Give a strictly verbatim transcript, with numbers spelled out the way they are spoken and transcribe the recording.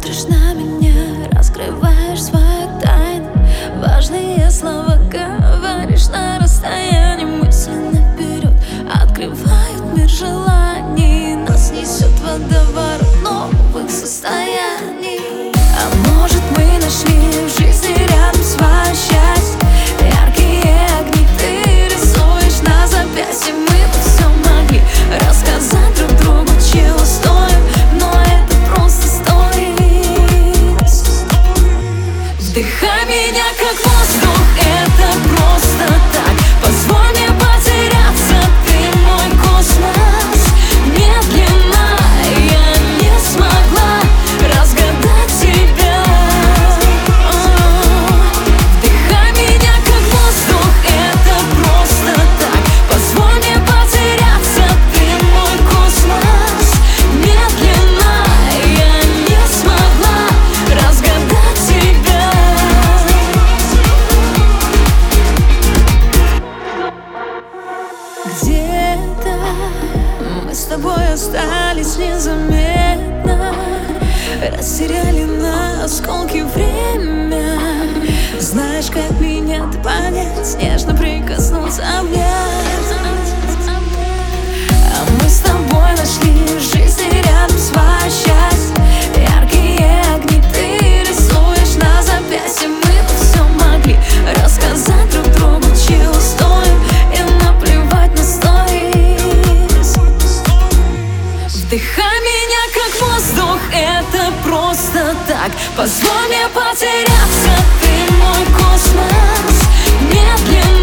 Смотришь на меня, раскрываешь свою тайну. Важные слова говоришь на расстоянии. Мысленно вперед открывают мир желаний. Нас несет водоворот новых состояний. А может, мы нашли в жизни рядом свое счастье. Яркие огни ты рисуешь на запястье. Мы бы все могли рассказать друг другу, чего стоим, но это просто стоит. Вдыхай меня как воздух, это просто так. Позволь мне потеряться, ты мой космос. Медленно я не смогла разгадать тебя. Вдыхай меня как воздух, это просто так. Позволь мне потеряться, ты мой космос. Медленно я не смогла разгадать тебя. Где-то мы с тобой остались незаметно, растеряли на осколки время. Знаешь, как меня ты понять, нежно прикоснуться, обнять. А мы с тобой нашли в жизни рядом свое счастье. Яркие огни ты рисуешь на запястье. Мы бы все могли рассказать друг другу, чего стоим, и наплевать на сторис. Вдыхай меня как воздух, это просто так. Позволь мне потеряться, ты мой космос. Медленно